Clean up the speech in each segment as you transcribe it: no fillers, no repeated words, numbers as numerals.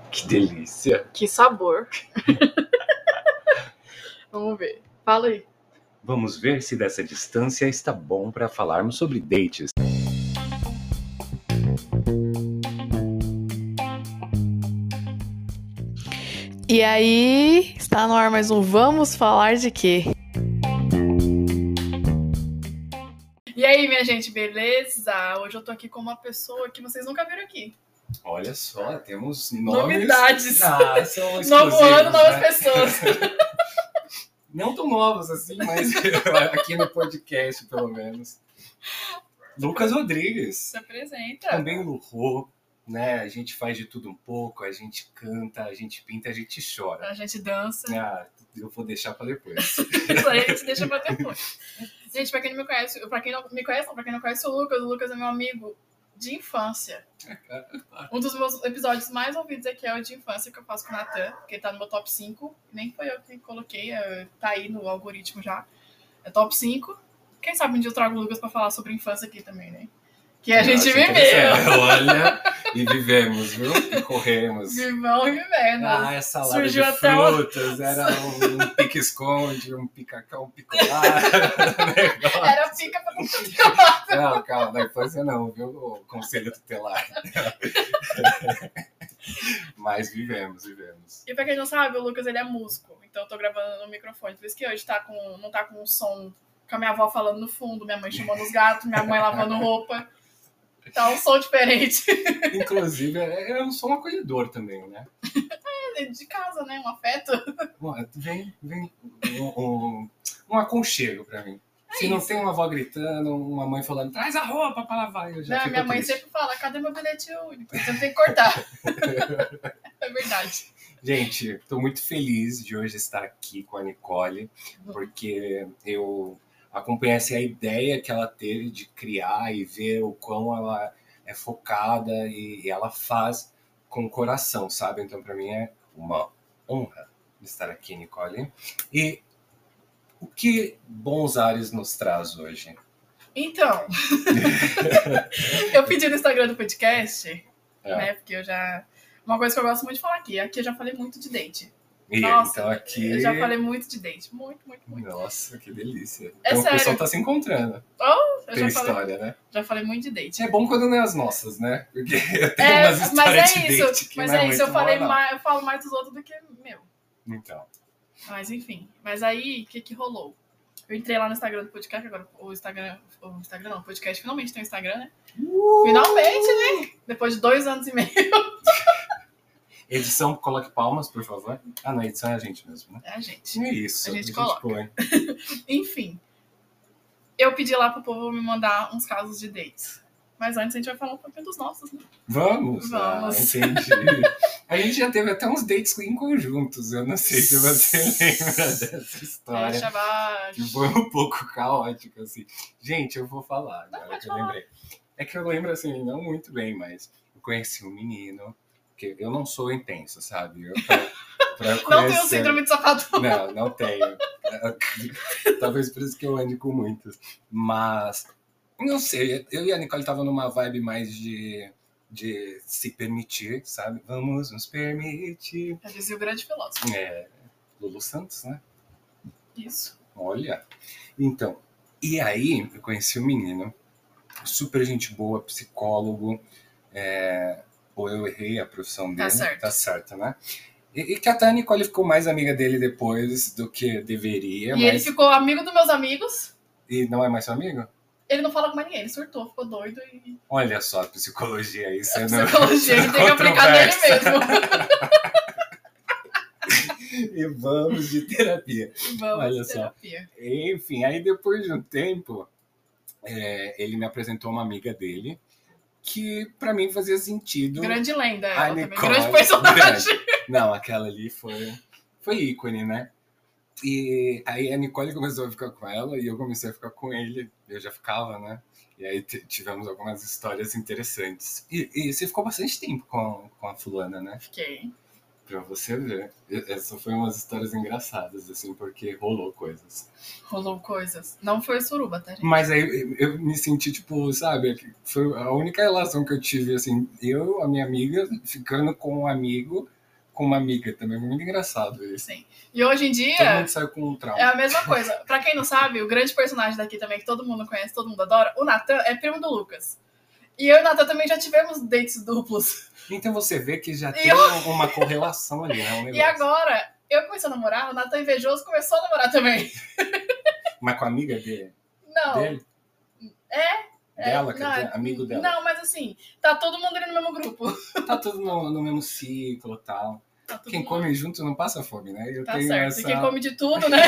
Que delícia. Que sabor. Vamos ver. Fala aí. Vamos ver se dessa distância está bom para falarmos sobre dates. E aí, está no ar mais um Vamos Falar de Quê? E aí, minha gente, beleza? Hoje eu tô aqui com uma pessoa que vocês nunca viram aqui. Olha só, temos nomes... Novidades. São Novo ano, novas né? pessoas. Não tão novos assim, mas aqui no podcast, pelo menos. Lucas Rodrigues. Se apresenta. Também o Luhô, né? A gente faz de tudo um pouco, a gente canta, a gente pinta, a gente chora. A gente dança. Ah, eu vou deixar pra depois. Isso aí a gente deixa pra depois. Gente, pra quem não me conhece, pra quem não conhece o Lucas é meu amigo de infância. Um dos meus episódios mais ouvidos aqui é o de infância que eu faço com o Natan, porque tá no meu top 5. Nem foi eu que coloquei, tá aí no algoritmo já. É top 5. Quem sabe um dia eu trago o Lucas pra falar sobre infância aqui também, né? Que a gente viveu. Olha, e vivemos, viu? E corremos. Vivão e vivendo. Ah, essa salada Surgiu de até frutas, era um pique-esconde, um pica-cão, um picolar. Era pica pra tutelar. Não, calma, na infância não, viu? O conselho tutelar. Mas vivemos. E pra quem não sabe, o Lucas ele é músico. Então eu tô gravando no microfone. Por isso que hoje não tá com um som, com a minha avó falando no fundo, minha mãe chamando os gatos, minha mãe lavando roupa. Tá um som diferente. Inclusive, é um som acolhedor também, né? É de casa, né? Um afeto. Vem um aconchego pra mim. Se não tem uma avó gritando, uma mãe falando, traz a roupa pra lavar, eu já não, fico minha mãe triste. sempre fala, cadê meu bilhete único? Você tem que cortar. É verdade. Gente, tô muito feliz de hoje estar aqui com a Nicole, porque eu acompanhei a ideia que ela teve de criar e ver o quão ela é focada e ela faz com o coração, sabe? Então, pra mim é uma honra estar aqui, Nicole. E o que Bons Ares nos traz hoje? Então, eu pedi no Instagram do podcast, né? Porque eu já... Uma coisa que eu gosto muito de falar aqui eu já falei muito de date. Nossa, então aqui... eu já falei muito de date. Muito. Nossa, que delícia. É então sério. O pessoal tá se encontrando. Tem história, né? Já falei muito de date. É bom quando não é as nossas, né? Porque eu tenho umas histórias de date que mas não é isso, muito eu falo mais dos outros do que meu. Então. Mas enfim. Mas aí, o que rolou? Eu entrei lá no Instagram do podcast, agora o Instagram não, o podcast finalmente tem um Instagram, né? Finalmente, né? Depois de 2 anos e meio. Edição, coloque palmas, por favor. Ah, na edição é a gente mesmo, né? É a gente. É isso. A gente coloca. Põe. Enfim. Eu pedi lá pro povo me mandar uns casos de dates. Mas antes a gente vai falar um pouquinho dos nossos, né? Vamos. Entendi. A gente já teve até uns dates em conjuntos. Eu não sei se você lembra dessa história. Deixa abaixo. Que foi um pouco caótico, assim. Gente, eu vou falar agora que eu lembrei. É que eu lembro, assim, não muito bem, mas eu conheci um menino, que eu não sou intenso, sabe? Pra conhecer... Não tenho síndrome de safadão. Não tenho. Talvez por isso que eu ande com muitos. Mas, não sei, eu e a Nicole estavam numa vibe mais de se permitir, sabe? Vamos nos permitir. Já dizia o grande filósofo. Lulu Santos, né? Isso. Olha. Então, e aí eu conheci um menino, super gente boa, psicólogo, ou eu errei a profissão dele. Tá certo, né? E que até a Nicole ficou mais amiga dele depois do que deveria. E ele ficou amigo dos meus amigos. E não é mais seu amigo? Ele não fala com mais ninguém, ele surtou, ficou doido e... Olha só a psicologia aí. A psicologia ele tem que aplicar nele mesmo. E vamos de terapia. Olha de terapia. Só. Enfim, aí depois de um tempo, ele me apresentou uma amiga dele, que pra mim fazia sentido. Grande lenda, ela Nicole, também. Grande personagem. Não, aquela ali foi ícone, né? E aí a Nicole começou a ficar com ela e eu comecei a ficar com ele. Eu já ficava, né? E aí tivemos algumas histórias interessantes. E você ficou bastante tempo com a fulana, né? Fiquei. Pra você ver. Essas foram umas histórias engraçadas, assim, porque rolou coisas. Não foi suruba, tá, gente? Mas aí eu me senti, tipo, sabe? Foi a única relação que eu tive, assim, eu, a minha amiga, ficando com um amigo com uma amiga também. Muito engraçado isso. Sim. E hoje em dia... Todo mundo saiu com um trauma. É a mesma coisa. Pra quem não sabe, o grande personagem daqui também, que todo mundo conhece, todo mundo adora, o Nathan é primo do Lucas. E eu e o Nathan também já tivemos dates duplos. Então você vê que já tem uma correlação ali, né? Um negócio. E agora, eu comecei a namorar, o Nathan invejoso começou a namorar também. Mas com a amiga dele? Não. Dele? Dela, quer dizer, amigo dela. Não, mas assim, tá todo mundo ali no mesmo grupo. Tá tudo no mesmo ciclo e tal. Tá tudo Quem come junto não passa fome, né? Eu tá tenho certo. essa... E quem come de tudo, né?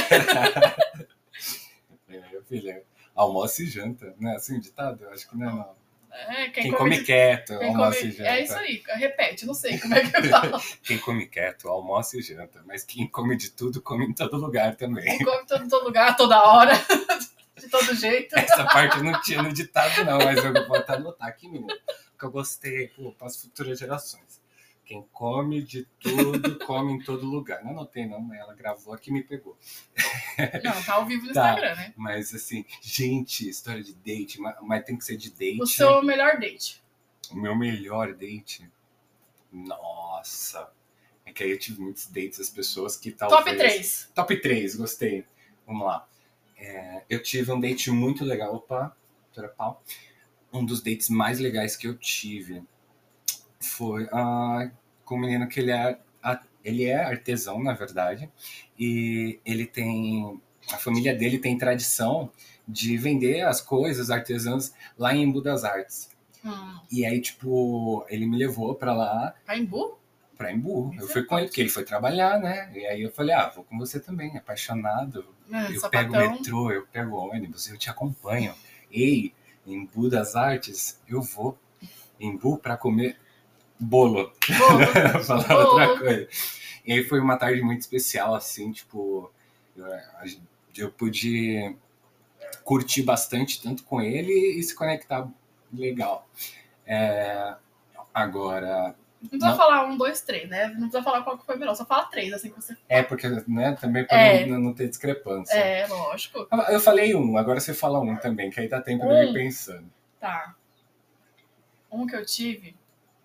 Filha, almoça e janta, né? Assim, ditado? Eu acho que não é não. Quem come come quieto, quem almoça come... e janta. É isso aí, repete, não sei como é que eu falo. Quem come quieto, almoça e janta. Mas quem come de tudo, come em todo lugar também. Quem come em todo lugar, toda hora, de todo jeito. Essa parte eu não tinha no ditado não, mas eu vou até anotar aqui, menino. Que eu gostei, para as futuras gerações. Quem come de tudo, come em todo lugar. Não anotei não, mas ela gravou aqui e me pegou. Não, tá ao vivo no Instagram, né? Mas assim, gente, história de date, mas tem que ser de date. O seu melhor date? O meu melhor date? Nossa. É que aí eu tive muitos dates, as pessoas que talvez... Top 3. Top 3, gostei. Vamos lá. Eu tive um date muito legal. Opa, pau. Um dos dates mais legais que eu tive foi com um menino que ele é artesão, na verdade. E ele tem... A família dele tem tradição de vender as coisas artesãs lá em Embu das Artes. E aí, tipo, ele me levou pra lá. Pra Embu? Pra Embu. Eu fui com ele, porque ele foi trabalhar, né? E aí eu falei, vou com você também, apaixonado. Eu pego o metrô, eu pego o ônibus, eu te acompanho. Ei, Embu das Artes, eu vou. Embu pra comer bolo. Falar outra coisa. E aí foi uma tarde muito especial, assim, tipo... Eu pude curtir bastante, tanto com ele e se conectar legal. Agora... Não precisa falar 1, 2, 3, né? Não precisa falar qual que foi melhor, só fala 3, assim que você... Porque, né, também pra não ter discrepância. Lógico. Eu falei 1, agora você fala 1 também, que aí dá tempo de eu ir pensando. Tá. Um que eu tive...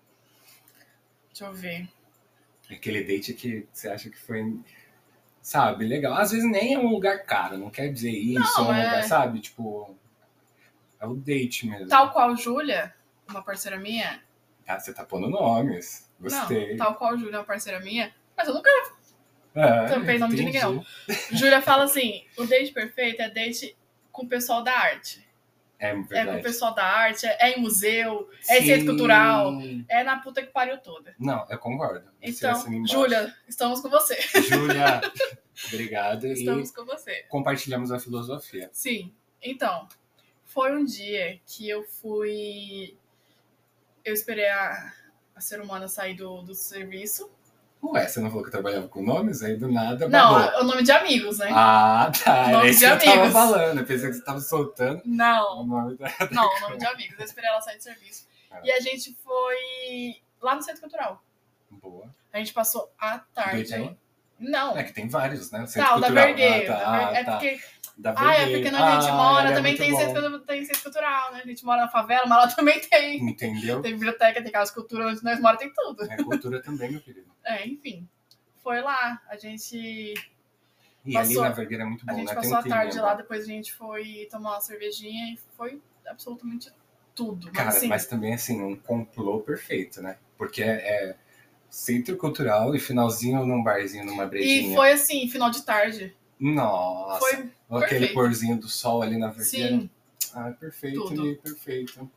Deixa eu ver. Aquele date que você acha que foi... Sabe, legal. Às vezes nem é um lugar caro, não quer dizer isso, não, é um lugar, sabe? Tipo, é o date mesmo. Tal qual Júlia, uma parceira minha... Você tá pondo nomes. Gostei. Não, tal qual Júlia, uma parceira minha... Mas eu nunca tampei nome de ninguém, não. Júlia fala assim, o date perfeito é date com o pessoal da arte. É verdade. É com o pessoal da arte, é em museu, é em centro cultural, é na puta que pariu toda. Não, eu concordo. Então, Júlia, estamos com você. Júlia, obrigado. Estamos com você. Compartilhamos a filosofia. Sim. Então, foi um dia que eu fui... Eu esperei a ser humana sair do serviço. Ué, você não falou que trabalhava com nomes? Aí do nada não, babou. é o nome de amigos, né? Tá. Nome é isso de que amigos. eu tava falando. Eu pensei que você tava soltando. Não. O nome Não, o nome de amigos. Eu esperei ela sair do serviço. E a gente foi lá no Centro Cultural. Boa. A gente passou a tarde. Não. É que tem vários, né? Centro Cultural. Da Vergueiro. É porque... é porque onde a gente mora também tem centro cultural, né? A gente mora na favela, mas lá também tem. Entendeu? Tem biblioteca, tem casa de cultura, onde nós moramos tem tudo. É cultura também, meu querido. Enfim. Foi lá. A gente... E ali na Vergueira é muito bom, né? A gente passou a tarde lá, depois a gente foi tomar uma cervejinha e foi absolutamente tudo. Cara, assim, mas também, assim, um complô perfeito, né? Porque é centro cultural e finalzinho num barzinho, numa brejinha. E foi assim, final de tarde. Nossa. Foi aquele perfeito. porzinho do sol ali na Vergueira. Sim. Perfeito, tudo. Perfeito.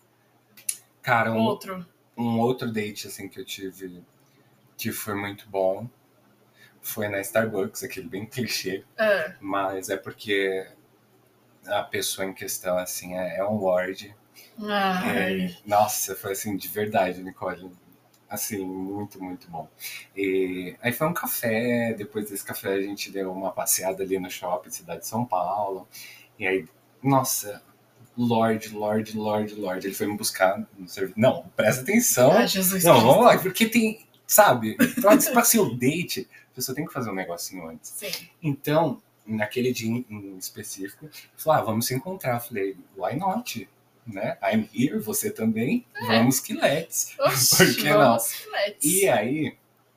Cara, um outro date, assim, que eu tive que foi muito bom foi na Starbucks, aquele bem clichê. Mas é porque a pessoa em questão, assim, é um lord. Nossa, foi assim, de verdade, Nicole. Assim, muito, muito bom. E aí foi um café, depois desse café a gente deu uma passeada ali no shopping, cidade de São Paulo. E aí, nossa, Lorde. Ele foi me buscar no serviço. Não, presta atenção. Jesus não, vamos lá, porque tem, sabe, pra ser o date, a pessoa tem que fazer um negocinho antes. Sim. Então, naquele dia em específico, falou, vamos se encontrar. Eu falei, why not? Né? I'm here, você também. Vamos que let's. Por que não? E aí,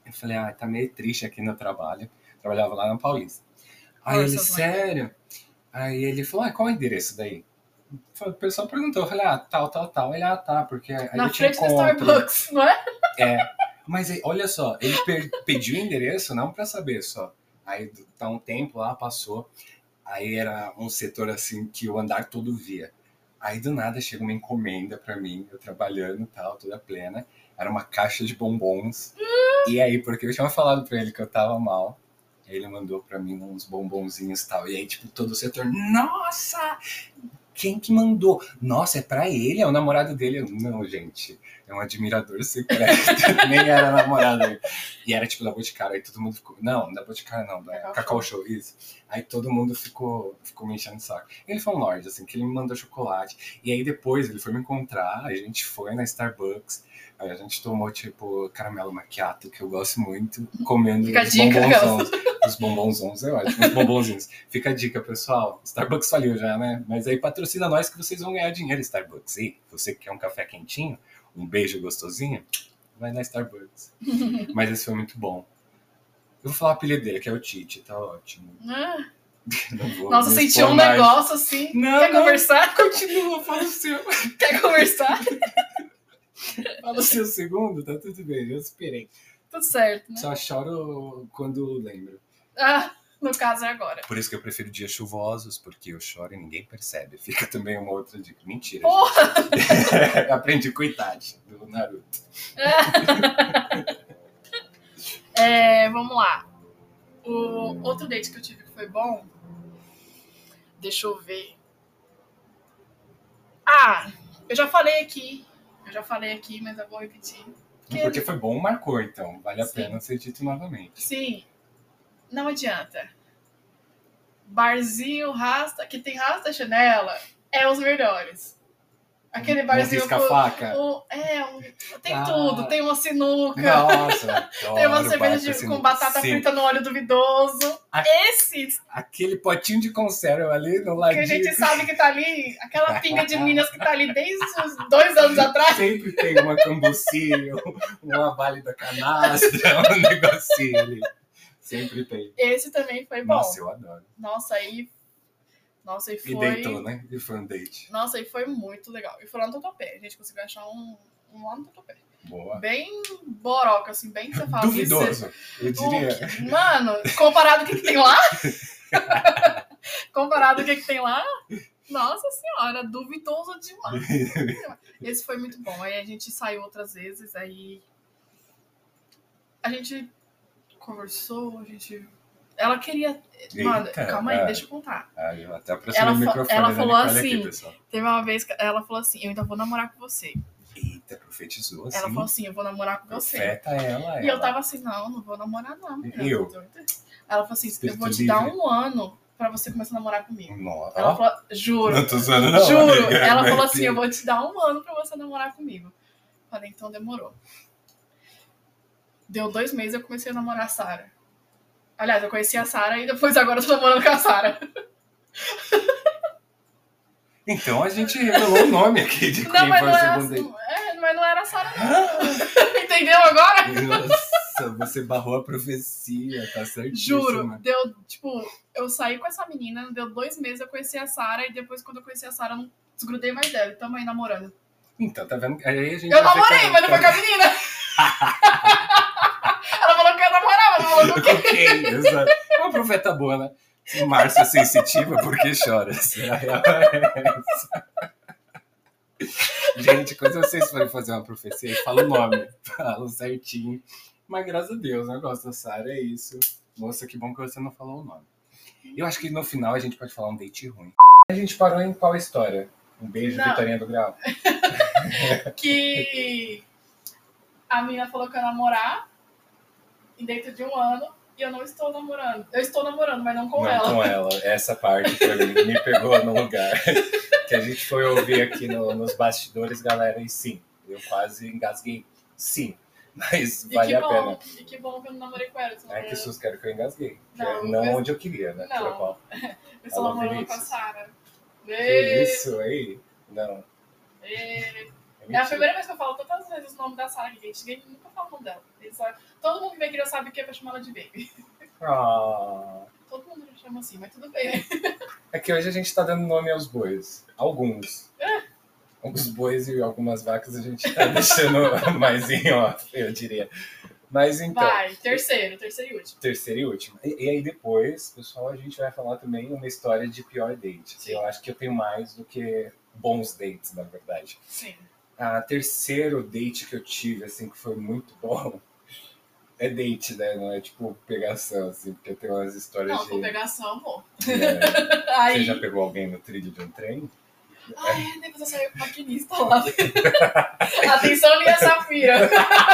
Eu falei, tá meio triste aqui no trabalho. Trabalhava lá na Paulista. Aí ele, sério? Aí ele falou, qual é o endereço daí? O pessoal perguntou, eu falei, tal. Ele, tá, porque aí na eu te frente do encontro. Starbucks, não é? Mas aí, olha só, ele pediu o endereço não pra saber só. Aí tá um tempo lá, passou. Aí era um setor assim que o andar todo via. Aí do nada chega uma encomenda pra mim, eu trabalhando e tal, toda plena. Era uma caixa de bombons. E aí, porque eu tinha falado pra ele que eu tava mal, ele mandou pra mim uns bombonzinhos e tal. E aí, tipo, todo o setor, nossa! Quem que mandou? Nossa, é pra ele? É o namorado dele? Não, gente, é um admirador secreto. Nem era namorado dele. E era tipo da Boticário, aí todo mundo ficou... Não, da Boticário não, da Cacau Show, isso. Aí todo mundo ficou me enchendo o saco. Ele foi um lorde, assim, que ele me mandou chocolate. E aí depois ele foi me encontrar, a gente foi na Starbucks, aí a gente tomou, tipo, caramelo macchiato, que eu gosto muito, comendo os bombonzons. Os bombonzons, é ótimo, os bombonzinhos. Fica a dica, pessoal. Starbucks faliu já, né? Mas aí patrocina nós que vocês vão ganhar dinheiro, Starbucks. E você que quer um café quentinho, um beijo gostosinho, vai na Starbucks. Mas esse foi muito bom. Eu vou falar o apelido dele, que é o Tite, tá ótimo. Nossa, senti um negócio assim. Quer conversar? Continua, fala o seu. Quer conversar? Fala o seu segundo, tá tudo bem, eu esperei. Tudo certo, né? Só choro quando lembro. No caso é agora. Por isso que eu prefiro dias chuvosos, porque eu choro e ninguém percebe. Fica também uma outra dica. Mentira, gente. Aprendi com idade do Naruto. Vamos lá. O outro date que eu tive que foi bom. Deixa eu ver. Eu já falei aqui, mas eu vou repetir. Porque foi bom, marcou, então. Vale a pena ser dito novamente. Sim. Não adianta. Barzinho, rasta, que tem rasta chanela, é os melhores. Aquele barzinho com faca. Tem tudo, tem uma sinuca. Nossa, tem uma cerveja com batata frita no óleo duvidoso. Aquele potinho de conserva ali no ladinho. Que a gente sabe que tá ali, aquela pinga de Minas que tá ali desde os 2 anos atrás. Sempre tem uma cambucinha, uma válida canastra, um negocinho ali. Sempre tem. Esse também foi bom. Nossa, eu adoro. Nossa, e foi... E deitou, né? E foi um date. Nossa, e foi muito legal. E foi lá no Tatuapé. A gente conseguiu achar um lá no Tatuapé. Boa. Bem boroca, assim, bem que você fala. Duvidoso, eu diria. Mano, comparado ao que tem lá... comparado ao que tem lá... Nossa senhora, duvidoso demais. Esse foi muito bom. Aí a gente saiu outras vezes, aí... A gente conversou, Ela queria... Mano, calma aí, deixa eu contar. Eu até aproximei o microfone. Ela falou assim, aqui, teve uma vez que ela falou assim, eu ainda vou namorar com você. Eita, profetizou assim. Ela falou assim, eu vou namorar com você. Profeta ela. E eu tava assim, não vou namorar não. Eu? Ela falou assim, eu vou te dar 1 ano pra você começar a namorar comigo. Nossa. Ela falou, juro. Não tô usando não. Juro. Ela falou assim, eu vou te dar 1 ano pra você namorar comigo. Falei, então demorou. Deu 2 meses, eu comecei a namorar a Sara. Aliás, eu conheci a Sara e depois agora eu tô namorando com a Sara. Então a gente revelou o nome aqui de quem foi o segundo date. Mas não era a Sara, não. Entendeu agora? Nossa, você barrou a profecia, tá certíssimo. Juro, deu, tipo, eu saí com essa menina, deu 2 meses, eu conheci a Sara e depois quando eu conheci a Sara, eu não desgrudei mais dela. E tamo aí namorando. Então, tá vendo? Aí a gente eu namorei, mas não foi com a menina. Ela falou que eu namorava, não falou com quem. Ok, exato. É uma profeta boa, né? Se Márcia é sensitiva, por que chora? Gente, quando vocês forem fazer uma profecia, fala o nome, fala certinho. Mas graças a Deus, eu gosto da Sara, é isso. Moça, que bom que você não falou o nome. Eu acho que no final a gente pode falar um date ruim. A gente parou em qual história? Um beijo, Vitorinha do Grau. Que a menina falou que ia namorar e dentro de 1 ano e eu não estou namorando. Eu estou namorando, mas não com ela. Não com ela. Essa parte foi, me pegou no lugar. Que a gente foi ouvir aqui nos bastidores, galera, e sim, eu quase engasguei. Sim, mas vale a pena. E que bom que eu não namorei com ela. É que sus quero que eu engasguei. Não onde eu queria, né? Não, eu estou namorando com a Sara. Que isso aí? Não. É a primeira vez que eu falo tantas vezes o nome da Sarah aqui, gente. Ninguém nunca fala o nome dela. Todo mundo que vem aqui já sabe o que é pra chamar ela de Baby. Todo mundo já chama assim, mas tudo bem, né? É que hoje a gente tá dando nome aos bois. Alguns. Alguns bois e algumas vacas a gente tá deixando mais em off, eu diria. Mas então... Vai, terceiro e último. Terceiro e último. E aí depois, pessoal, a gente vai falar também uma história de pior date. Sim. Eu acho que eu tenho mais do que bons dates, na verdade. Sim. A terceiro date que eu tive, assim, que foi muito bom, é date, né? Não é tipo pegação, assim, porque tem umas histórias não, de... Não, pegação, amor. Você já pegou alguém no trilho de um trem? Ai, depois eu saí com o maquinista lá. Atenção, linha Safira.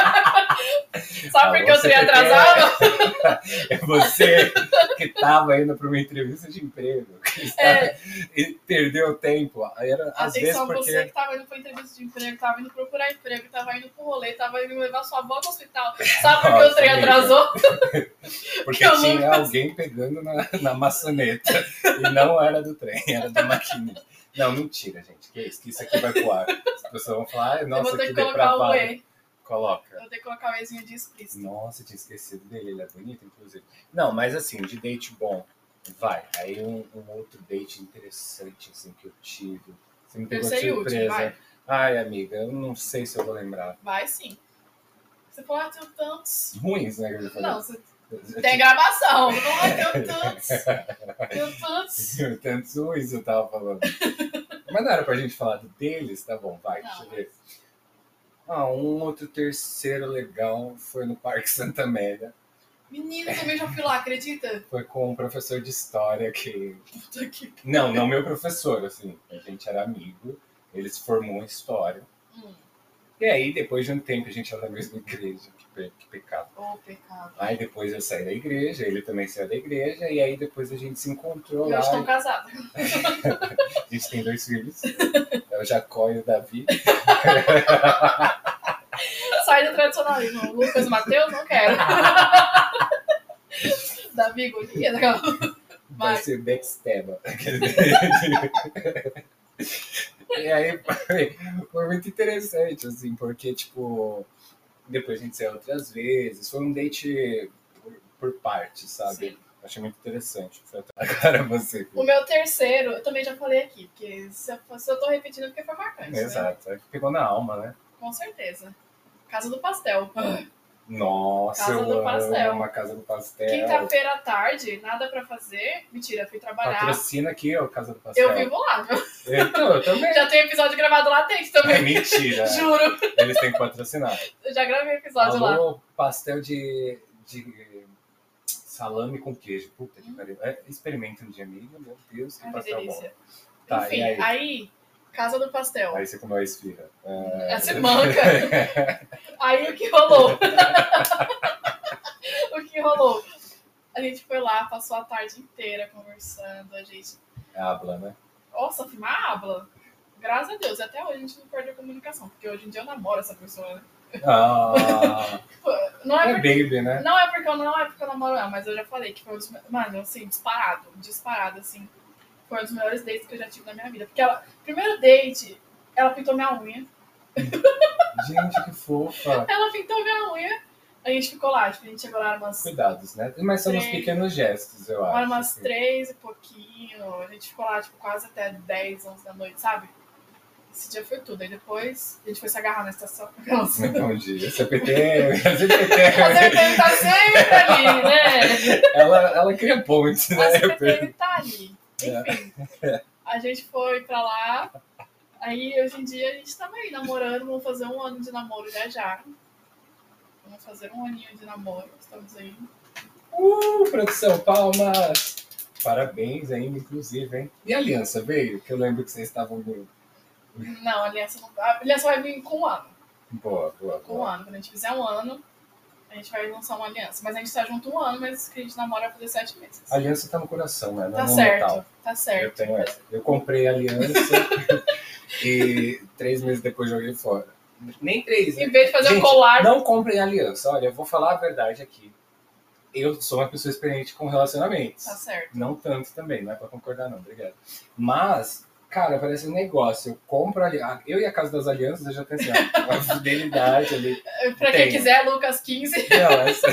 Sabe por que eu trem atrasado? É você que estava indo para uma entrevista de emprego. E perdeu tempo. Era, às vezes porque... você que estava indo para entrevista de emprego, estava indo procurar emprego, estava indo para o rolê, estava indo levar sua avó no hospital. Sabe por que o trem atrasou? Porque tinha alguém pegando na maçaneta. E não era do trem, era do maquinista. Não, mentira, gente. Que isso aqui vai pro ar. As pessoas vão falar, nossa, que depravado. Coloca. Eu vou ter que colocar o Ezinho de explícito. Nossa, eu tinha esquecido dele. Ele é bonito, inclusive. Não, mas assim, de date bom, vai. Aí um outro date interessante, assim, que eu tive. Você me pegou de surpresa. Vai. Ai, amiga, eu não sei se eu vou lembrar. Vai sim. Você falou, tem tantos... Ruins, né? Que eu falei. Não, tem gravação. Não, tem tantos... Tem tantos ruins, eu tava falando. Mas não era pra gente falar deles? Tá bom, vai, deixa eu ver. Um outro terceiro legal foi no Parque Santa Amélia. Menina, eu também já fui lá, acredita? Foi com um professor de história que... Puta que... Não meu professor, assim. A gente era amigo, ele se formou em história. E aí, depois de um tempo, a gente era na mesma igreja. Que pecado. Oh, pecado. Aí depois eu saí da igreja, ele também saiu da igreja, e aí depois a gente se encontrou lá. Hoje estão casados. A gente tem 2 filhos. É o Jacó e o Davi. Sai do tradicionalismo. Lucas e Matheus, não quero. Davi, Golias. Vai ser backstabber. E aí foi muito interessante, assim, porque, tipo, depois a gente saiu outras vezes. Foi um date por partes, sabe? Sim. Achei muito interessante. Agora você. O meu terceiro, eu também já falei aqui, porque se eu tô repetindo, porque foi marcante. Exato, né? Pegou na alma, né? Com certeza. Casa do Pastel. Nossa, Casa do Pastel. Uma Casa do Pastel. Quinta-feira à tarde, nada pra fazer. Mentira, fui trabalhar. Patrocina aqui, ó, Casa do Pastel. Eu vivo lá, viu? Eu também. Já tem episódio gravado lá dentro também. É mentira. Juro. Eles têm que patrocinar. Eu já gravei episódio lá. Pastel de salame com queijo. Puta que pariu. Experimenta um dia, amiga. Meu Deus, que pastel delícia. Bom. Tá, enfim, aí, Casa do Pastel. Aí você comeu a esfirra. Você manca. Aí o que rolou? A gente foi lá, passou a tarde inteira conversando, a gente... Habla, né? Nossa, habla. Graças a Deus, até hoje a gente não perdeu a comunicação, porque hoje em dia eu namoro essa pessoa, né? Não é porque, baby, né? Não é porque eu namoro ela, mas eu já falei que foi mano, assim, disparado, assim. Foi um dos melhores dates que eu já tive na minha vida. Porque primeiro date, ela pintou minha unha. Gente, que fofa. Ela pintou minha unha. A gente ficou lá, tipo, a gente chegou lá umas... Cuidados, né? Mas são uns pequenos gestos, eu acho. Umas assim. 3 e pouquinho. A gente ficou lá, tipo, quase até 10, 11 da noite, sabe? Esse dia foi tudo. Aí depois a gente foi se agarrar na estação. Bom dia. CPT. A CPT tá sempre ali, né? Ela cria pontes, né? A CPT tá ali. Enfim. A gente foi pra lá. Aí hoje em dia a gente tá aí namorando. Vamos fazer 1 ano de namoro já. Vamos fazer 1 aninho de namoro. Estamos aí. Produção, palmas! Parabéns ainda, inclusive, hein? E a aliança veio? Que eu lembro que vocês estavam meio... Não, a aliança não... A aliança vai vir com 1 ano. Boa. Com 1 ano. Quando a gente fizer 1 ano, a gente vai lançar uma aliança. Mas a gente tá junto 1 ano, mas que a gente namora vai fazer 7 meses. A aliança tá no coração, né? Não tá é no certo, metal. Tá certo. Eu tenho essa. Eu comprei a aliança e 3 meses depois joguei fora. Nem 3, né? Em vez de fazer um colar... Não comprem aliança. Olha, eu vou falar a verdade aqui. Eu sou uma pessoa experiente com relacionamentos. Tá certo. Não tanto também, não é pra concordar não, obrigado. Mas Cara, parece um negócio. Eu compro ali. Eu e a Casa das Alianças, eu já tenho assim, ó, uma fidelidade ali. Pra quem quiser, Lucas 15. Não, essa...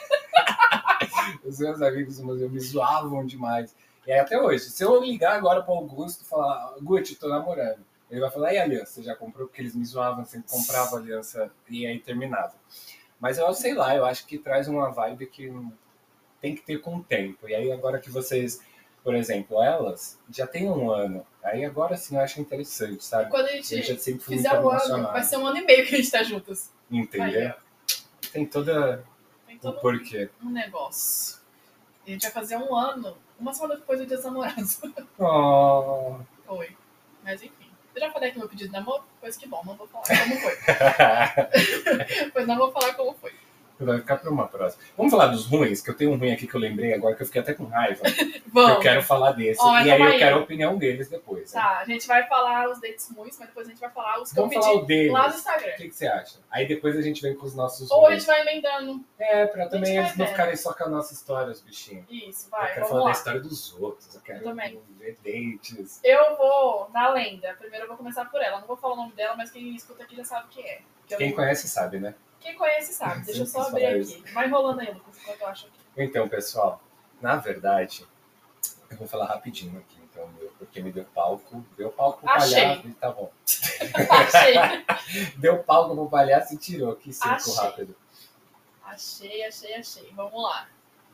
Os meus amigos do museu me zoavam demais. E aí até hoje, se eu ligar agora para o Augusto e falar, Guti, tô namorando, ele vai falar, e a aliança, você já comprou? Porque eles me zoavam, sempre comprava aliança e aí terminava. Mas eu sei lá, eu acho que traz uma vibe que tem que ter com o tempo. E aí agora que vocês, por exemplo, elas já tem um ano, aí agora sim eu acho interessante, sabe? Quando a gente já sempre fui fizer muito um ano, emocionado. vai ser 1 ano e meio que a gente tá juntos. Entendeu? Aí, tem todo o porquê. Um negócio. A gente vai fazer 1 ano, uma semana depois do Dia dos Namorados. Oh. Foi. Mas enfim. Eu já falei que meu pedido de namoro? Coisa que bom, não vou falar como foi. Pois não vou falar como foi. Vai ficar para uma próxima. Vamos falar dos ruins, que eu tenho um ruim aqui que eu lembrei agora, que eu fiquei até com raiva. Vamos. Eu quero falar desse. E aí eu quero a opinião deles depois. Tá, a gente vai falar os dates ruins, mas depois a gente vai falar os que Vamos eu falar pedi o deles. lá no Instagram. O que você acha? Aí depois a gente vem com os nossos Ou ruins. a gente vai emendando. Pra também eles não ficarem só com a nossa história, os bichinhos. Isso, vai. Eu quero falar da história dos outros. Eu quero ver dates. Eu vou na lenda. Primeiro eu vou começar por ela. Não vou falar o nome dela, mas quem escuta aqui já sabe quem é. Quem conhece sabe, né? Quem conhece sabe. Deixa eu só abrir aqui. Vai enrolando aí, Lucas, enquanto eu acho aqui. Então, pessoal, na verdade, eu vou falar rapidinho aqui, então, porque me deu palco. Deu palco pro palhaço e tá bom. Achei. Deu palco pro palhaço e tirou. Que circo rápido. Achei. Vamos lá.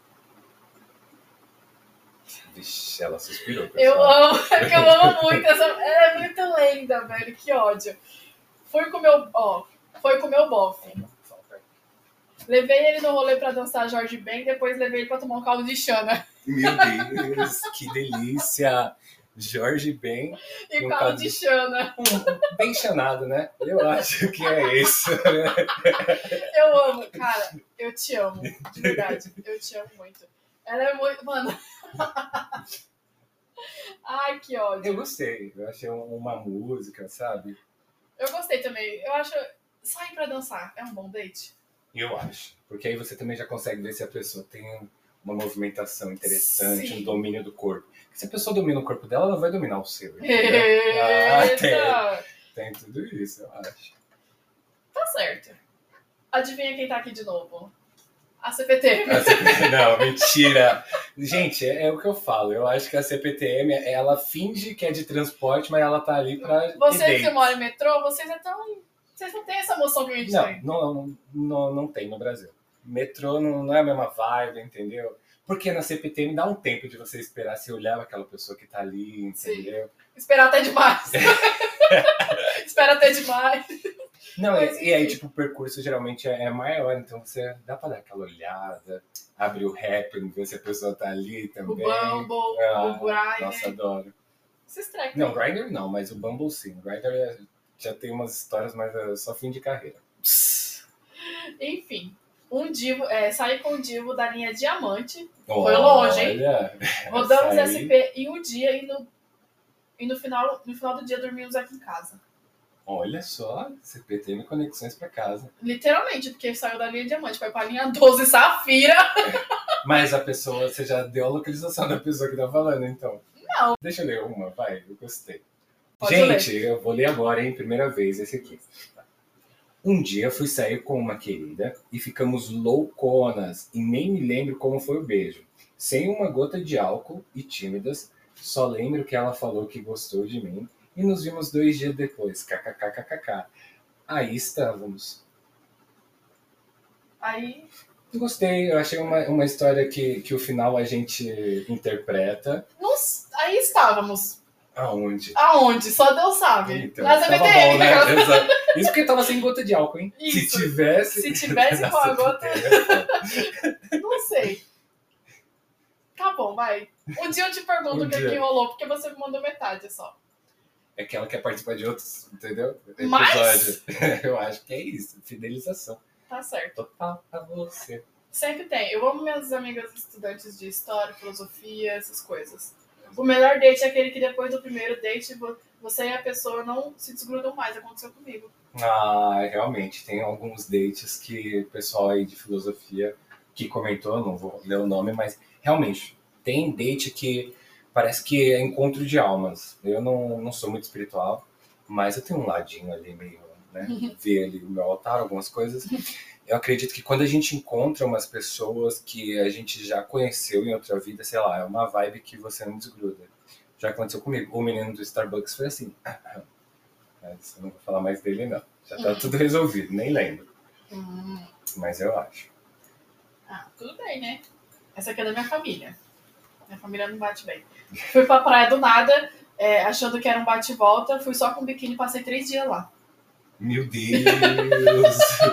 Vixe, ela suspirou, pessoal. Eu amo, é que eu amo muito essa. Ela é muito lenda, velho. Que ódio. Foi com o meu bofe. Levei ele no rolê pra dançar Jorge Ben, depois levei ele pra tomar um caldo de chana. Meu Deus, que delícia! Jorge Ben e um caldo de chana. Bem chanado, né? Eu acho que é isso. Eu amo, cara. Eu te amo. De verdade. Eu te amo muito. Ela é muito... Mano... Ai, que ódio. Eu gostei. Eu achei uma música, sabe? Eu gostei também. Eu acho... Sair pra dançar é um bom date? Eu acho. Porque aí você também já consegue ver se a pessoa tem uma movimentação interessante, Sim. um domínio do corpo. Porque se a pessoa domina o corpo dela, ela vai dominar o seu. Tem tudo isso, eu acho. Tá certo. Adivinha quem tá aqui de novo? A CPTM. Não, mentira. Gente, é o que eu falo. Eu acho que a CPTM, ela finge que é de transporte, mas ela tá ali pra... Vocês que moram em metrô, vocês não têm essa emoção que a gente tem. Não tem no Brasil. Metrô não é a mesma vibe, entendeu? Porque na CPTM dá um tempo de você esperar, se olhar aquela pessoa que tá ali, entendeu? Sim. Esperar até demais. Espera até demais. Não, e aí, tipo, o percurso geralmente é maior, então você dá pra dar aquela olhada, abre o rap, ver se a pessoa tá ali também. O Bumble, o Grindr. Nossa, adoro. Se estreia. Não, Grindr não, mas o Bumble sim. O Grindr já tem umas histórias, mas é só fim de carreira. Enfim, saí com um divo da linha Diamante. Foi longe, hein? Rodamos SP em um dia e no final do dia dormimos aqui em casa. Olha só, CPTM conexões pra casa. Literalmente, porque saiu da linha Diamante, foi pra linha 12 Safira. Mas a pessoa, você já deu a localização da pessoa que tá falando, então? Não. Deixa eu ler uma, vai, eu gostei. Pode Gente, ler. Eu vou ler agora, hein? Primeira vez esse aqui. Um dia fui sair com uma querida e ficamos louconas e nem me lembro como foi o beijo. Sem uma gota de álcool e tímidas, só lembro que ela falou que gostou de mim e nos vimos 2 dias depois. KKKKK. Aí estávamos. Aí... Gostei, eu achei uma história que o final a gente interpreta. Aí estávamos. Aonde? Só Deus sabe. Então, na CPTM. Bom, né? Isso porque tava sem gota de álcool, hein? Isso. Se tivesse com a gota... Não sei. Tá bom, vai. Um dia eu te pergunto o que rolou, porque você me mandou metade só. É que ela quer participar de outros, entendeu? Mas... Eu acho que é isso, fidelização. Tá certo. Total pra você. Sempre tem. Eu amo minhas amigas estudantes de história, filosofia, essas coisas. O melhor date é aquele que depois do primeiro date você e a pessoa não se desgrudam mais. Aconteceu comigo. Realmente. Tem alguns dates que o pessoal aí de filosofia que comentou, não vou ler o nome, mas realmente tem date que Parece que é encontro de almas. Eu não sou muito espiritual, mas eu tenho um ladinho ali meio, né? Ver ali o meu altar, algumas coisas. Eu acredito que quando a gente encontra umas pessoas que a gente já conheceu em outra vida, sei lá, é uma vibe que você não desgruda. Já aconteceu comigo. O menino do Starbucks foi assim. Mas eu não vou falar mais dele, não. Já tá tudo resolvido, nem lembro. Mas eu acho. Ah, tudo bem, né? Essa aqui é da minha família. Minha família não bate bem. Fui pra praia do nada, achando que era um bate e volta. Fui só com biquíni e passei 3 dias lá. Meu Deus!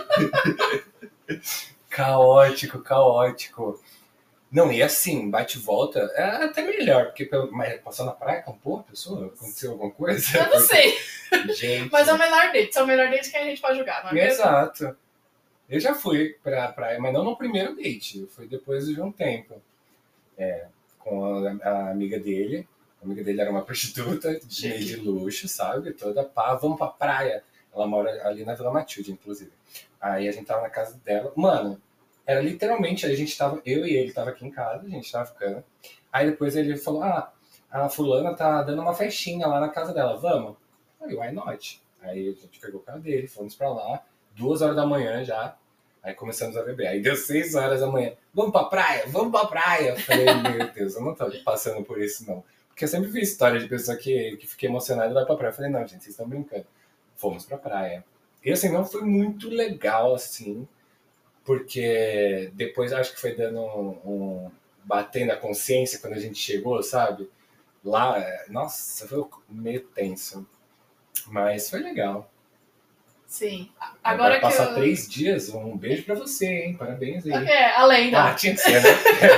Caótico, caótico. Não, e assim, bate e volta é até melhor, porque mas passou na praia, acampou a pessoa? Aconteceu alguma coisa? Eu não sei. Gente. Mas é o melhor date. É o melhor date que a gente pode jogar, não é mesmo? Exato. Eu já fui pra praia, mas não no primeiro date. Eu fui depois de um tempo. Com a amiga dele. A amiga dele era uma prostituta meio de luxo, sabe? Toda pá, vamos pra praia. Ela mora ali na Vila Matilde, inclusive. Aí a gente tava na casa dela. Mano, era literalmente, a gente tava, eu e ele tava aqui em casa, a gente tava ficando. Aí depois ele falou, a fulana tá dando uma festinha lá na casa dela, vamos? Aí, why not? Aí a gente pegou o carro dele, fomos pra lá, 2 horas da manhã já. Aí começamos a beber. Aí deu 6 horas da manhã. Vamos pra praia? Vamos pra praia! Eu falei, meu Deus, eu não tô passando por isso, não. Porque eu sempre vi história de pessoa que fica emocionada e vai pra praia. Eu falei, não, gente, vocês estão brincando. Fomos pra praia. E assim, não foi muito legal, assim, porque depois acho que foi dando batendo a consciência quando a gente chegou, sabe? Lá, nossa, foi meio tenso. Mas foi legal. Sim. Agora vai passar que 3 dias, um beijo pra você, hein? Parabéns aí. A lenda. Tinha que ser, né?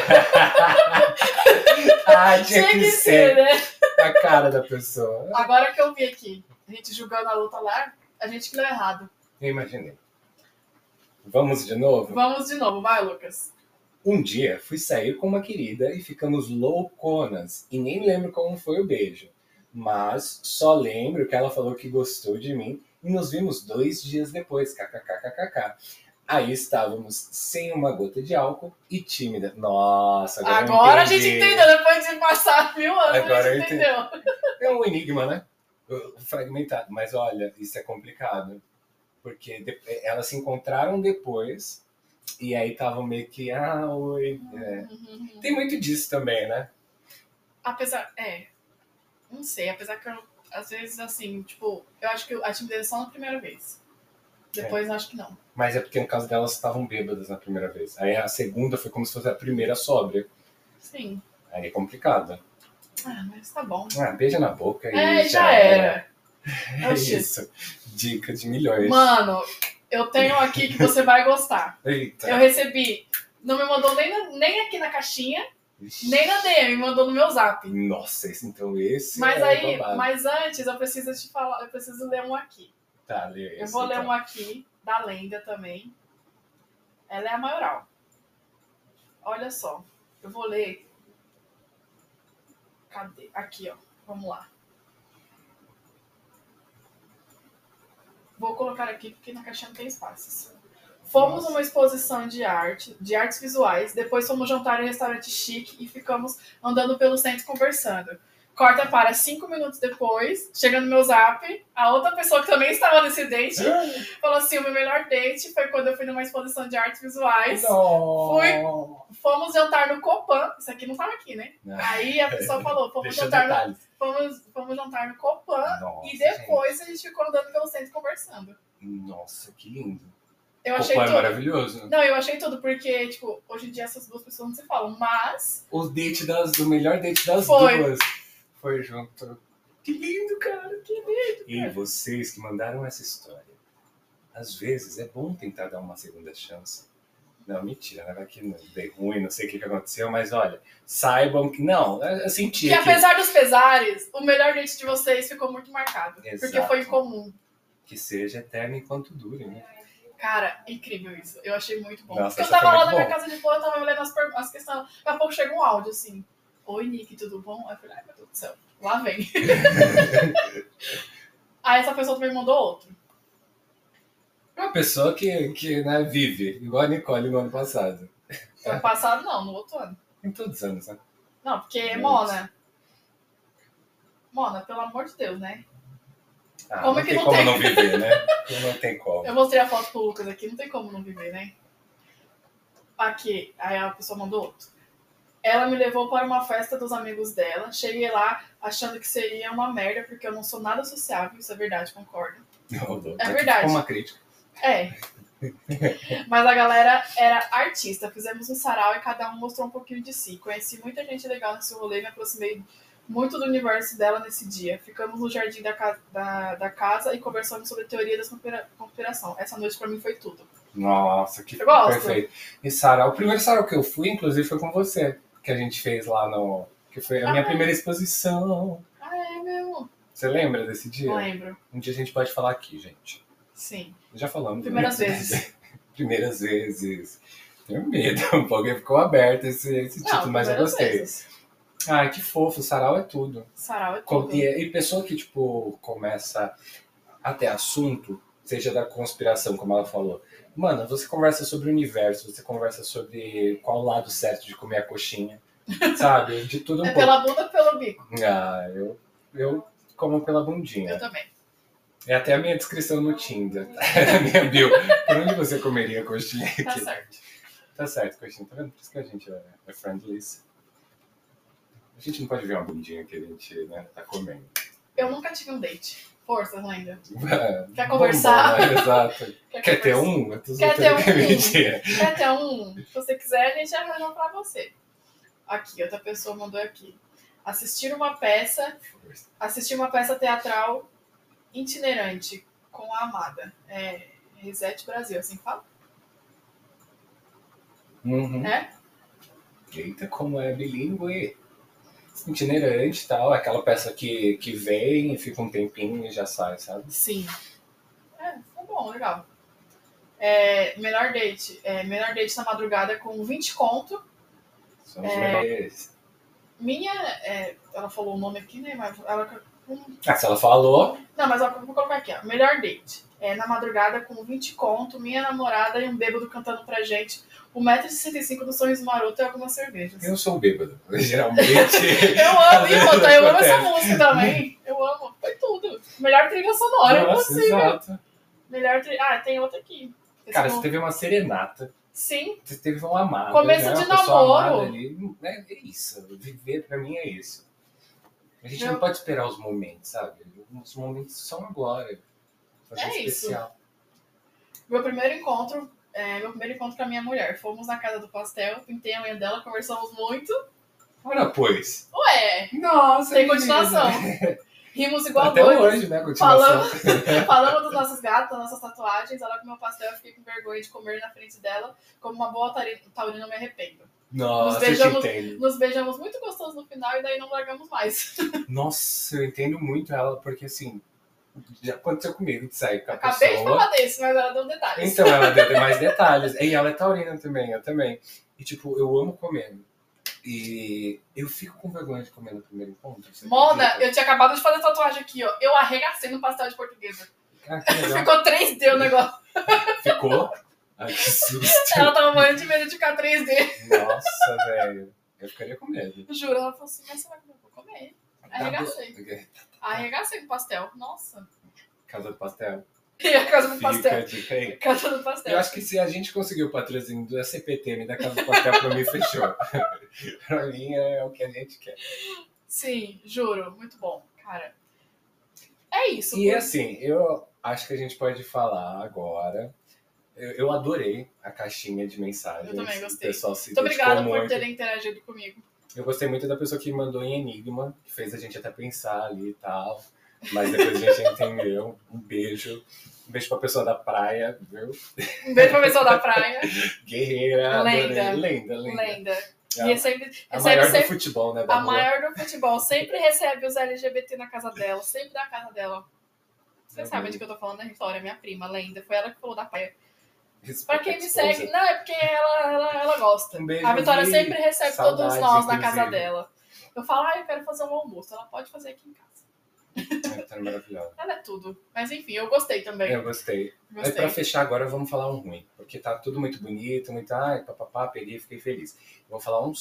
Tinha que ser, né? A cara da pessoa. Agora que eu vi aqui, a gente julgando a luta lá, a gente que deu errado. Eu imaginei. Vamos de novo? Vamos de novo, vai, Lucas. Um dia fui sair com uma querida e ficamos louconas. E nem lembro como foi o beijo. Mas só lembro que ela falou que gostou de mim e nos vimos 2 dias depois. KKKKK. Aí estávamos sem uma gota de álcool e tímida. Nossa, agora a gente entendeu. Depois de passar 1000 anos, agora a gente entendeu. É um enigma, né? Fragmentado. Mas olha, isso é complicado. Porque elas se encontraram depois e aí estavam meio que, oi. Tem muito disso também, né? Apesar, não sei, apesar que eu, às vezes, assim, tipo, eu acho que a timidez é só na primeira vez. Depois, acho que não. Mas é porque no caso delas estavam bêbadas na primeira vez. Aí a segunda foi como se fosse a primeira sóbria. Sim. Aí é complicado. Mas tá bom. Beija na boca e já era. É isso. Dica de milhões. Mano, eu tenho aqui que você vai gostar. Eita. Eu recebi, não me mandou nem aqui na caixinha, nem na DM, me mandou no meu zap. Nossa, esse mas babado. Mas antes eu preciso te falar, eu preciso ler um aqui. Tá, lê esse. Eu vou ler um aqui, da lenda também. Ela é a maioral. Olha só, eu vou ler. Cadê? Aqui, ó. Vamos lá. Vou colocar aqui porque na caixinha não tem espaços. Fomos numa exposição de artes visuais, depois fomos jantar em um restaurante chique e ficamos andando pelo centro conversando. Corta para 5 minutos depois, chega no meu zap, a outra pessoa que também estava nesse date falou assim, o meu melhor date foi quando eu fui numa exposição de artes visuais. Fomos jantar no Copan, isso aqui não estava aqui, né? Aí a pessoa falou, fomos jantar no Copan. Nossa, e depois a gente ficou andando pelo centro conversando. Nossa, que lindo. Eu achei tudo. É maravilhoso. Não, eu achei tudo, porque, tipo, hoje em dia essas duas pessoas não se falam, mas... O melhor date das duas foi junto. Que lindo, cara, que lindo. E vocês que mandaram essa história, às vezes é bom tentar dar uma segunda chance. Não, mentira, né? Que deu ruim, não sei o que aconteceu, mas olha, saibam que não, eu senti que apesar dos pesares, o melhor date de vocês ficou muito marcado. Exato. Porque foi incomum. Que seja eterno enquanto dure, né? Cara, incrível isso. Eu achei muito bom. Nossa, porque eu tava lá na minha casa de boa, eu tava olhando as questões. Daqui a pouco chega um áudio assim. Oi, Nick, tudo bom? Aí eu falei, ai, meu Deus do céu, lá vem. Aí essa pessoa também mandou outro. Uma pessoa que né, vive, igual a Nicole no ano passado. No ano passado não, no outro ano. Em todos os anos, né? Não, porque é mó, né? Mona, pelo amor de Deus, né? Como não é que tem como não viver, né? Não tem como. Eu mostrei a foto pro Lucas aqui, não tem como não viver, né? Aqui, aí a pessoa mandou outro. Ela me levou para uma festa dos amigos dela. Cheguei lá achando que seria uma merda, porque eu não sou nada sociável. Isso é verdade, concordo. É verdade. Como uma crítica. É. Mas a galera era artista. Fizemos um sarau e cada um mostrou um pouquinho de si. Conheci muita gente legal nesse rolê, me aproximei muito do universo dela nesse dia. Ficamos no jardim da casa e conversamos sobre a teoria da conspiração. Essa noite pra mim foi tudo. Nossa, que perfeito. E sarau, o primeiro sarau que eu fui, inclusive, foi com você. Que a gente fez lá no... Que foi a minha primeira exposição. Ah, é mesmo? Você lembra desse dia? Lembro. Um dia a gente pode falar aqui, gente. Sim. Já falamos. Primeiras vezes. Primeiras vezes. Tenho medo um pouco, ficou aberto esse título, mas eu gostei. Vezes. Ai, que fofo, sarau é tudo. Sarau é tudo. E pessoa que, tipo, começa a ter assunto, seja da conspiração, como ela falou. Mano, você conversa sobre o universo, você conversa sobre qual lado certo de comer a coxinha, sabe? De tudo um pouco. Pela bunda ou pelo bico? Ah, eu como pela bundinha. Eu também. É até a minha descrição no Tinder. A minha bio. Por onde você comeria coxinha? Tá certo. Tá certo, coxinha. Tá vendo? Por isso que a gente é friendly. A gente não pode ver uma bundinha que a gente, né, tá comendo. Eu nunca tive um date. Força, Lenda. Quer conversar? Bom, exato. Quer ter um? Quer ter um? Quer ter um? Se você quiser, a gente arranja pra você. Aqui, outra pessoa mandou aqui. Assistir uma peça teatral itinerante com a amada. É Reset Brasil, assim que fala? Uhum. É? Eita, como é bilíngue. Itinerante e tal, aquela peça que vem e fica um tempinho e já sai, sabe? Sim. Foi bom, legal. Melhor date na madrugada com 20 conto. São os melhores. Minha, ela falou o nome aqui, né? Mas ela... se ela falou... Não, mas eu vou colocar aqui, ó. Melhor date. Na madrugada com 20 conto, minha namorada e um bêbado cantando pra gente 1,65m do Sorriso Maroto e algumas cervejas. Eu sou bêbado, geralmente. eu amo essa música também. Eu amo. Foi tudo. Melhor trilha sonora, nossa, exato. Melhor trilha... tem outra aqui. Cara, você teve uma serenata. Sim. Você teve um amado. Começo de namoro. Ali. É isso. Viver pra mim é isso. A gente não pode esperar os momentos, sabe? Os momentos são agora. É especial. Isso. Meu primeiro encontro com a minha mulher. Fomos na casa do pastel, pintei a unha dela, conversamos muito. Olha, pois. Ué! Nossa, tem continuação. Rimos igual até doidos. Até hoje, né? Continuação. Falamos dos nossos gatos, das nossas tatuagens. Ela comeu pastel, eu fiquei com vergonha de comer na frente dela. Como uma boa taurina, não me arrependo. Nossa, nos beijamos muito gostoso no final e daí não largamos mais. Nossa, eu entendo muito ela, porque assim, já aconteceu comigo de sair com a Acabei pessoa. de falar desse, mas ela deu detalhes. Então, ela deu mais detalhes. E ela é taurina também, eu também. E tipo, eu amo comer. E eu fico com vergonha de comer no primeiro encontro. Mona, eu tinha acabado de fazer tatuagem aqui, ó. Eu arregacei no pastel de portuguesa. Ficou 3D o negócio. Ficou? Ai, que susto. Ela tava morrendo de medo de ficar 3D. Nossa, velho. Eu ficaria com medo. Juro, ela falou assim, mas você vai comer? Eu vou comer. Arregacei. Arregacei no pastel. Nossa. Casa do pastel. E a Casa do Pastel. Fica aí. Casa do Pastel. Eu acho que se a gente conseguir o patrocínio do SCPTM da Casa do Pastel, pra mim fechou. Pra mim é o que a gente quer. Sim, juro. Muito bom, cara. É isso. E assim, eu acho que a gente pode falar agora. Eu adorei a caixinha de mensagens. Eu também gostei. O pessoal se muito obrigada por muito. terem interagido comigo. Eu gostei muito da pessoa que mandou em Enigma, que fez a gente até pensar ali e tal. Mas depois a gente entendeu. Um beijo. Um beijo pra pessoa da praia, viu? Um beijo pra pessoa da praia. Guerreira. Lenda. E recebe a maior do futebol, né? A maior do futebol. Sempre recebe os LGBT na casa dela. Sempre na casa dela. Você sabe de que eu tô falando, né? Vitória, minha prima, Lenda. Foi ela que falou da praia. Pra quem me segue, não, é porque ela gosta. A Vitória sempre recebe todos nós na casa dela. Eu falo, eu quero fazer um almoço. Ela pode fazer aqui em casa. É maravilhosa. Ela é tudo. Mas enfim, eu gostei também. Eu gostei. Mas pra fechar agora, vamos falar um ruim. Porque tá tudo muito bonito, muito... papapá, peguei, fiquei feliz. Eu vou falar um só.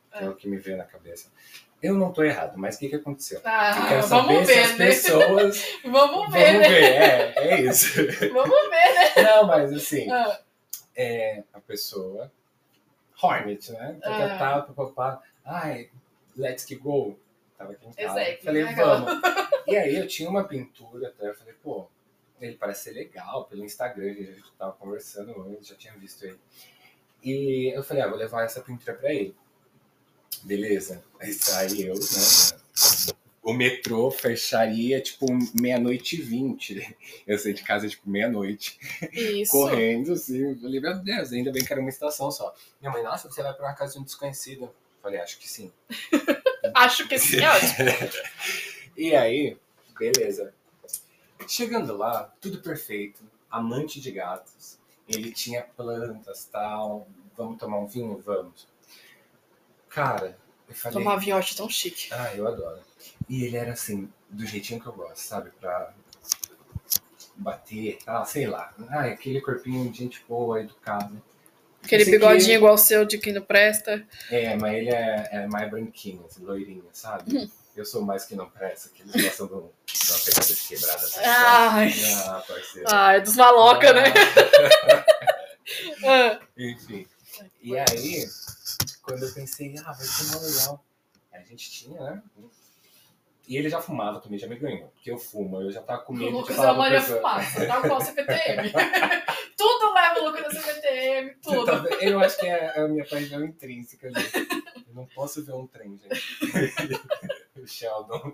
que é o que me veio na cabeça. Eu não tô errado, mas o que aconteceu? Ah, eu quero saber se as pessoas... Vamos ver, né? É isso. Vamos ver, né? Não, mas assim, a pessoa... Hornet, né? Papapá. Ai, let's go. Tava aqui em casa. Exactly. Falei, vamos. E aí eu tinha uma pintura até. Eu falei, pô, ele parece ser legal pelo Instagram. A gente tava conversando antes, já tinha visto ele. E eu falei, vou levar essa pintura pra ele. Beleza. Aí saí eu, né? O metrô fecharia, tipo, 00:20. Eu saí de casa, tipo, 00:00. Isso. Correndo, assim. Eu falei, meu Deus, ainda bem que era uma estação só. Minha mãe, nossa, você vai pra uma casa de um desconhecido. Eu falei, acho que sim. Acho que sim, é ótimo. E aí, beleza. Chegando lá, tudo perfeito. Amante de gatos. Ele tinha plantas, tal. Vamos tomar um vinho? Vamos. Cara, eu falei... Tomar vinho é tão chique. Ah, eu adoro. E ele era assim, do jeitinho que eu gosto, sabe? Pra bater, sei lá. Aquele corpinho de gente boa, educado. Aquele bigodinho igual o seu de quem não presta. Mas ele é mais branquinho, assim, loirinho, sabe? Eu sou mais que não presta, que eles gostam de uma pegada de quebrada. Assim, parceiro. Dos maloca, né? Enfim. E aí, quando eu pensei, vai ser mais legal. A gente tinha, né? E ele já fumava também, já me ganhou. Porque eu fumo, eu já tava com medo de falar. O Lucas é fumar, você tá com o CPTM. Tudo leva o Lucas na CPTM, tudo. Eu acho que é a minha paixão intrínseca ali. Eu não posso ver um trem, gente. O Sheldon.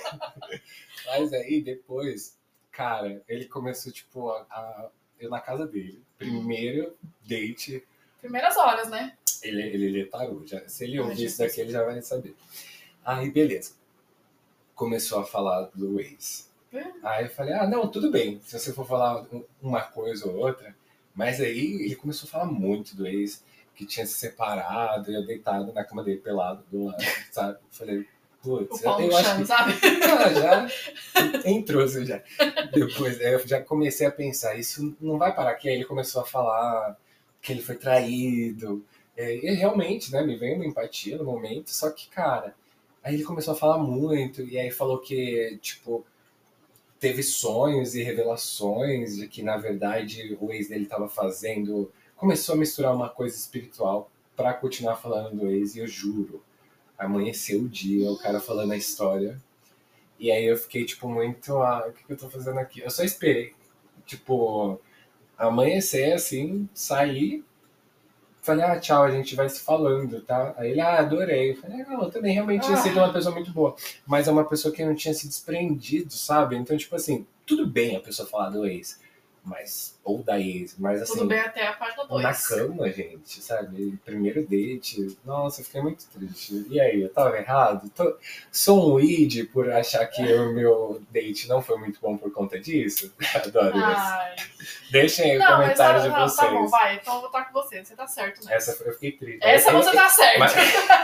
Mas aí, depois, cara, ele começou, tipo, eu na casa dele. Primeiro date. Primeiras horas, né? Ele tarô. Se ele ouvir isso daqui, ele já vai saber. Aí, beleza. Começou a falar do ex. Aí eu falei, não, tudo bem, se você for falar uma coisa ou outra. Mas aí ele começou a falar muito do ex, que tinha se separado, eu deitado na cama dele pelado do lado, sabe? Eu falei, putz, eu acho que... sabe? Já entrou, assim, já. Depois eu já comecei a pensar, isso não vai parar aqui. Aí ele começou a falar que ele foi traído. E realmente, né, me veio uma empatia no momento, só que, cara... Aí ele começou a falar muito, e aí falou que, tipo, teve sonhos e revelações de que, na verdade, o ex dele estava fazendo... Começou a misturar uma coisa espiritual pra continuar falando do ex, e eu juro, amanheceu o dia, o cara falando a história, e aí eu fiquei, tipo, muito... o que eu tô fazendo aqui? Eu só esperei, tipo, amanhecer, assim, sair... Falei, tchau, a gente vai se falando, tá? Aí ele, adorei. Eu falei, não, eu também realmente tinha sido uma pessoa muito boa. Mas é uma pessoa que não tinha se desprendido, sabe? Então, tipo assim, tudo bem a pessoa falar do ex, ou da ex, mas assim... Tudo bem até a página 2. Na cama, gente, sabe? Primeiro date. Nossa, eu fiquei muito triste. E aí, eu tava errado? Sou um id por achar que o meu date não foi muito bom por conta disso? Adoro isso. Deixem aí comentários de vocês. Tá bom, vai. Então eu vou estar com você. Você tá certo, né? Essa eu fiquei triste. Essa você tá certo. Mas...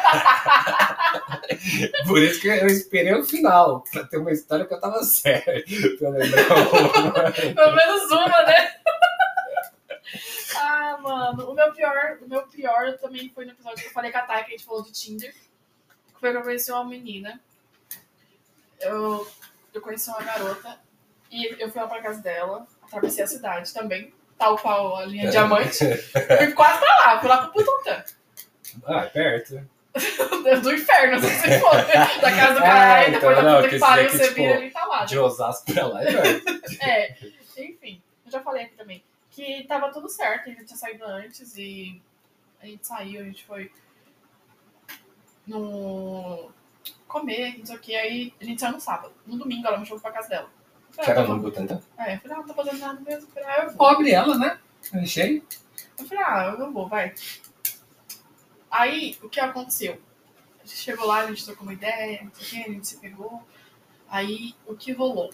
Por isso que eu esperei o final, pra ter uma história que eu tava certo. Pelo menos uma, né? Mano, o meu pior também foi no episódio que eu falei com a Thay, que a gente falou de Tinder. Que foi que eu conheci uma menina. Eu conheci uma garota e eu fui lá pra casa dela, atravessei a cidade também, tal qual a linha Diamante. Fui quase pra lá, fui lá pro Putantã. É perto. Do inferno, se você for. Da casa do caralho, depois da puta que pariu, você vira ali e tá lá. De Osasco pra lá, enfim, eu já falei aqui também. Que tava tudo certo, a gente tinha saído antes e a gente saiu, a gente foi no comer, não sei o que, aí a gente saiu no sábado. No domingo ela me chamou pra casa dela. Que era no Butantã? Eu falei, não tô fazendo nada mesmo. Pobre ela, né? Eu achei. Eu falei, eu não vou, vai. Aí, o que aconteceu? A gente chegou lá, a gente trocou uma ideia, não sei o que, a gente se pegou. Aí, o que rolou?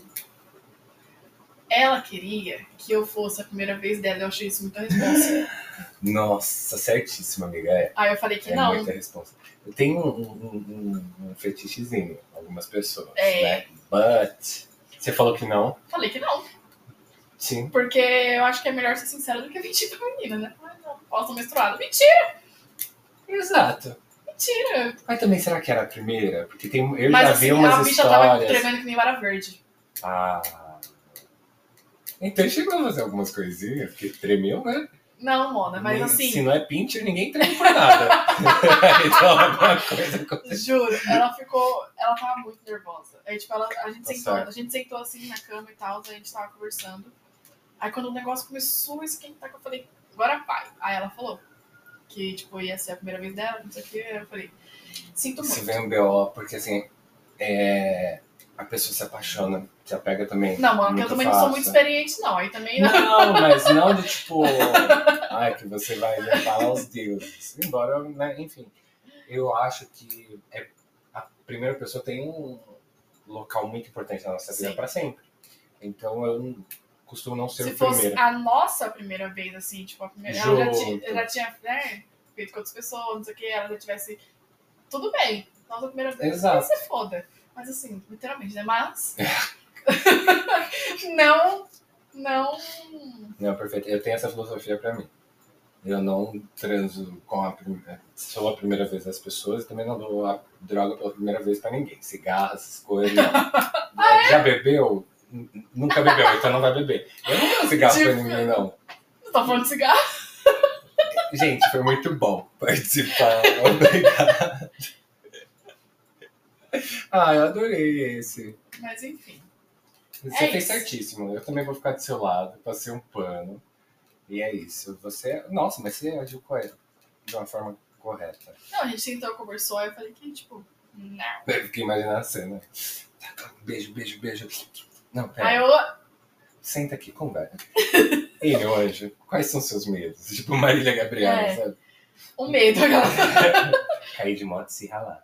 Ela queria que eu fosse a primeira vez dela, eu achei isso muita responsa. Nossa, certíssima, amiga. Aí eu falei que não. É muita responsa. Eu tenho um fetichezinho, algumas pessoas, né? But, você falou que não? Falei que não. Sim. Porque eu acho que é melhor ser sincera do que mentir pra menina, né? Não posso menstruada. Mentira! Exato. Mentira! Mas também, será que era a primeira? Porque eu Mas já assim, vi umas a bicha tava histórias. tremendo que nem vara verde. Ah. Então chegou a fazer algumas coisinhas, porque tremeu, né? Não, Mona, mas assim... Se não é pincher, ninguém treme por nada. Então alguma coisa aconteceu. Juro, ela tava muito nervosa. Aí, tipo, a gente sentou assim na cama e tal, a gente tava conversando. Aí quando o negócio começou a esquentar, eu falei, agora vai. Aí ela falou que, tipo, ia ser a primeira vez dela, não sei o que. Eu falei, sinto muito. Isso vem um BO, porque assim, a pessoa se apaixona, se apega também. Não, mano, porque eu também não sou muito experiente, não. Aí também não. Não, mas não de tipo, que você vai levar aos deuses. Embora, né, enfim, eu acho que a primeira pessoa tem um local muito importante na nossa vida para sempre. Então eu costumo não ser o primeiro. Se fosse a nossa primeira vez, assim, tipo, a primeira. Ela já tinha né, feito com outras pessoas, não sei o que, ela já tivesse. Tudo bem. Nossa primeira vez. Exato. Vai ser foda. Mas assim, literalmente, né? Mas. Não. Não, perfeito. Eu tenho essa filosofia pra mim. Eu não transo só a primeira vez das pessoas e também não dou a droga pela primeira vez pra ninguém. Cigarro, essas coisas, não. Já bebeu? Nunca bebeu, então não vai beber. Eu não dou cigarro pra ninguém, não. Você tá falando de cigarro? Gente, foi muito bom participar. Obrigado. Eu adorei esse. Mas enfim. Você fez certíssimo. Eu também vou ficar do seu lado, passei um pano. E é isso. Nossa, mas você agiu de uma forma correta. Não, a gente sentou, conversou, aí eu falei que, tipo, não. Eu fiquei imaginando a cena. Beijo. Não, pera. Aí eu... Senta aqui, conversa. Ei, meu anjo, quais são seus medos? Tipo Marília Gabriela, sabe? O medo, galera. Cair de moto e se ralar.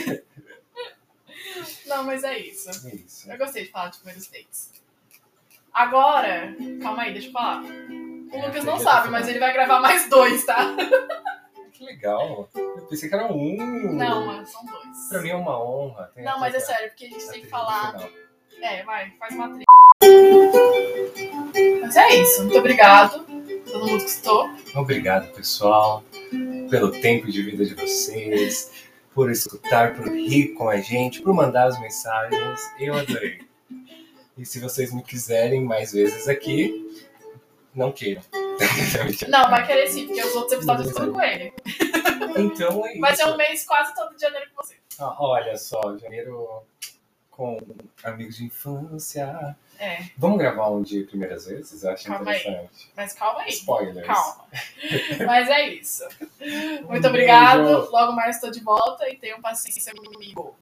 Não, mas é isso. É isso. Eu gostei de falar de primeiros dates. Agora, calma aí, deixa eu falar. O Lucas não sabe, mas ele vai gravar mais 2, tá? Que legal. Eu pensei que era um. Não, mano, são 2. Pra mim é uma honra. Não, mas é sério, porque a gente tem que falar... faz uma trilha. Mas é isso, muito obrigado. Todo mundo que escutou. Obrigado, pessoal, pelo tempo de vida de vocês, por escutar, por rir com a gente, por mandar as mensagens. Eu adorei. E se vocês me quiserem mais vezes aqui, não queiram. Não, vai querer sim, porque os outros episódios estão com ele. Então é isso. Vai ser um mês quase todo de janeiro com você. Olha só, janeiro com amigos de infância. É. Vamos gravar um de primeiras vezes? Eu acho interessante. Aí. Mas calma aí. Spoilers. Calma. Mas é isso. Muito obrigado. Logo mais estou de volta e tenham paciência comigo.